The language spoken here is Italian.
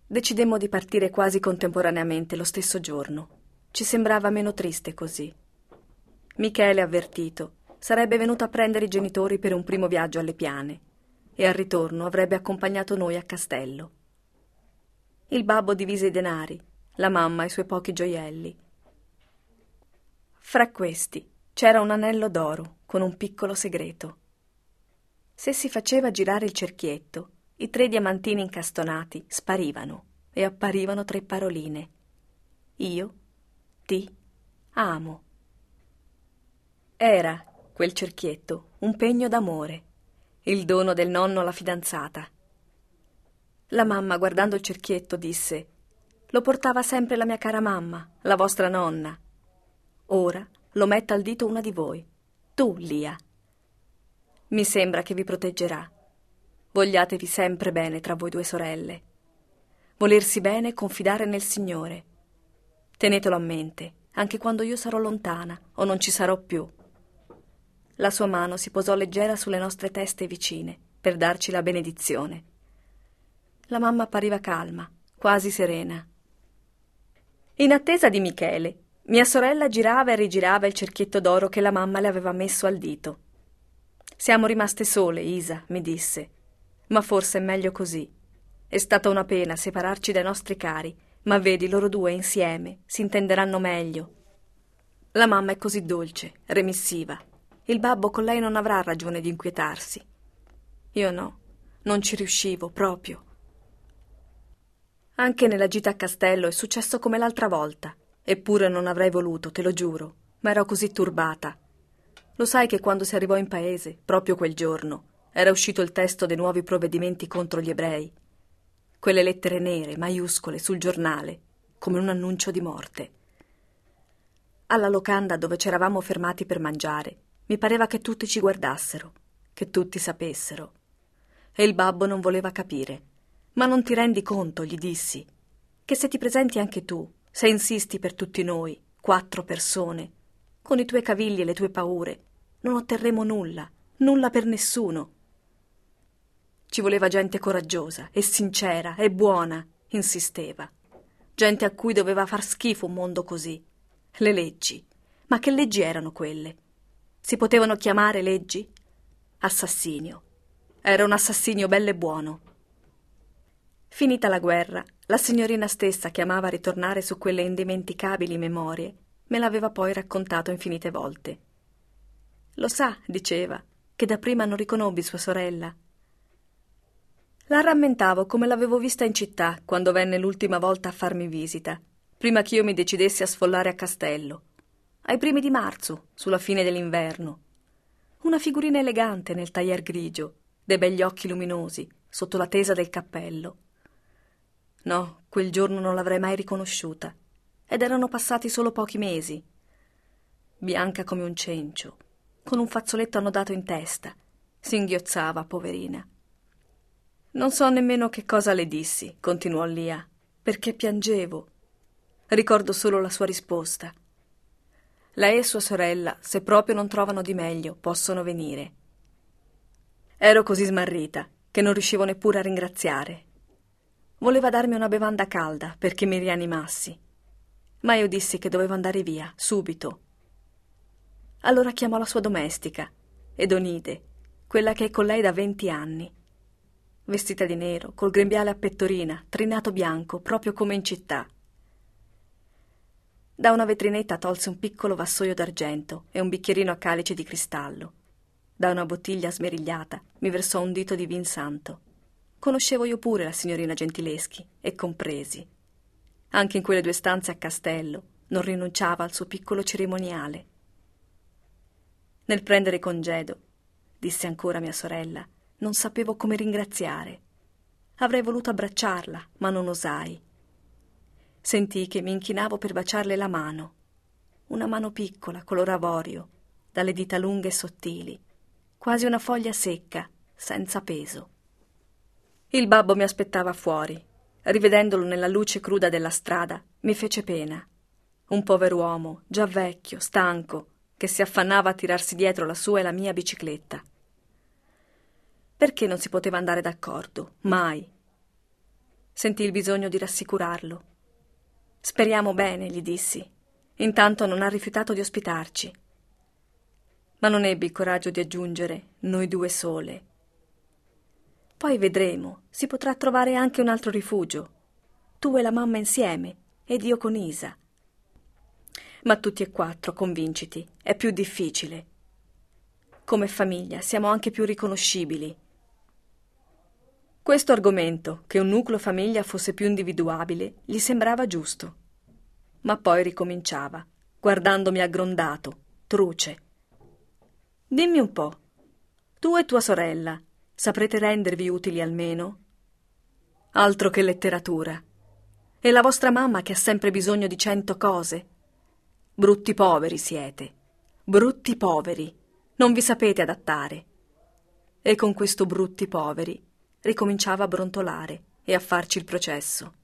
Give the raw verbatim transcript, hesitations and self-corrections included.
Decidemmo di partire quasi contemporaneamente lo stesso giorno. Ci sembrava meno triste così. Michele, avvertito, sarebbe venuto a prendere i genitori per un primo viaggio alle Piane e al ritorno avrebbe accompagnato noi a Castello. Il babbo divise i denari, la mamma i suoi pochi gioielli. Fra questi c'era un anello d'oro con un piccolo segreto. Se si faceva girare il cerchietto, i tre diamantini incastonati sparivano e apparivano tre paroline. Io ti amo. Era, quel cerchietto, un pegno d'amore, il dono del nonno alla fidanzata. La mamma, guardando il cerchietto, disse: «Lo portava sempre la mia cara mamma, la vostra nonna. Ora lo metta al dito una di voi, tu, Lia. Mi sembra che vi proteggerà. Vogliatevi sempre bene tra voi due sorelle. Volersi bene e confidare nel Signore. Tenetelo a mente, anche quando io sarò lontana o non ci sarò più». La sua mano si posò leggera sulle nostre teste vicine per darci la benedizione. La mamma appariva calma, quasi serena. In attesa di Michele, mia sorella girava e rigirava il cerchietto d'oro che la mamma le aveva messo al dito. «Siamo rimaste sole, Isa», mi disse, «ma forse è meglio così. È stata una pena separarci dai nostri cari, ma vedi, loro due insieme si intenderanno meglio». La mamma è così dolce, remissiva. Il babbo con lei non avrà ragione di inquietarsi. Io no, non ci riuscivo proprio. Anche nella gita a Castello è successo come l'altra volta. Eppure non avrei voluto, te lo giuro, ma ero così turbata. Lo sai che quando si arrivò in paese, proprio quel giorno, era uscito il testo dei nuovi provvedimenti contro gli ebrei. Quelle lettere nere, maiuscole, sul giornale, come un annuncio di morte. Alla locanda dove c'eravamo fermati per mangiare, mi pareva che tutti ci guardassero, che tutti sapessero. E il babbo non voleva capire. «Ma non ti rendi conto», gli dissi, «che se ti presenti anche tu, se insisti per tutti noi, quattro persone, con i tuoi cavilli e le tue paure, non otterremo nulla, nulla per nessuno». Ci voleva gente coraggiosa e sincera e buona, insisteva. Gente a cui doveva far schifo un mondo così. Le leggi. Ma che leggi erano quelle? Si potevano chiamare leggi? Assassinio. Era un assassinio bello e buono. Finita la guerra, la signorina stessa che amava ritornare su quelle indimenticabili memorie me l'aveva poi raccontato infinite volte. «Lo sa», diceva, «che dapprima non riconobbi sua sorella». La rammentavo come l'avevo vista in città quando venne l'ultima volta a farmi visita, prima che io mi decidessi a sfollare a Castello, ai primi di marzo, sulla fine dell'inverno. Una figurina elegante nel taglier grigio, dei begli occhi luminosi, sotto la tesa del cappello. No, quel giorno non l'avrei mai riconosciuta, ed erano passati solo pochi mesi. Bianca come un cencio, con un fazzoletto annodato in testa, singhiozzava, poverina. «Non so nemmeno che cosa le dissi», continuò Lia, «perché piangevo. Ricordo solo la sua risposta. Lei e sua sorella, se proprio non trovano di meglio, possono venire». Ero così smarrita che non riuscivo neppure a ringraziare. Voleva darmi una bevanda calda perché mi rianimassi, ma io dissi che dovevo andare via, subito. Allora chiamò la sua domestica, Edonide, quella che è con lei da venti anni. Vestita di nero, col grembiale a pettorina, trinato bianco, proprio come in città. Da una vetrinetta tolse un piccolo vassoio d'argento e un bicchierino a calice di cristallo. Da una bottiglia smerigliata mi versò un dito di vin santo. Conoscevo io pure la signorina Gentileschi e compresi. Anche in quelle due stanze a Castello non rinunciava al suo piccolo cerimoniale. Nel prendere congedo, disse ancora mia sorella, non sapevo come ringraziare. Avrei voluto abbracciarla, ma non osai. Sentii che mi inchinavo per baciarle la mano. Una mano piccola, color avorio, dalle dita lunghe e sottili, quasi una foglia secca, senza peso. Il babbo mi aspettava fuori. Rivedendolo nella luce cruda della strada, mi fece pena. Un pover'uomo, già vecchio, stanco, che si affannava a tirarsi dietro la sua e la mia bicicletta. Perché non si poteva andare d'accordo? Mai. Sentii il bisogno di rassicurarlo. Speriamo bene, gli dissi. Intanto non ha rifiutato di ospitarci. Ma non ebbi il coraggio di aggiungere noi due sole. Poi vedremo, si potrà trovare anche un altro rifugio. Tu e la mamma insieme, ed io con Isa. Ma tutti e quattro, convinciti, è più difficile. Come famiglia siamo anche più riconoscibili. Questo argomento, che un nucleo famiglia fosse più individuabile, gli sembrava giusto. Ma poi ricominciava, guardandomi aggrondato, truce. Dimmi un po', tu e tua sorella saprete rendervi utili almeno? Altro che letteratura. E la vostra mamma che ha sempre bisogno di cento cose? Brutti poveri siete, brutti poveri, non vi sapete adattare. E con questo brutti poveri ricominciava a brontolare e a farci il processo.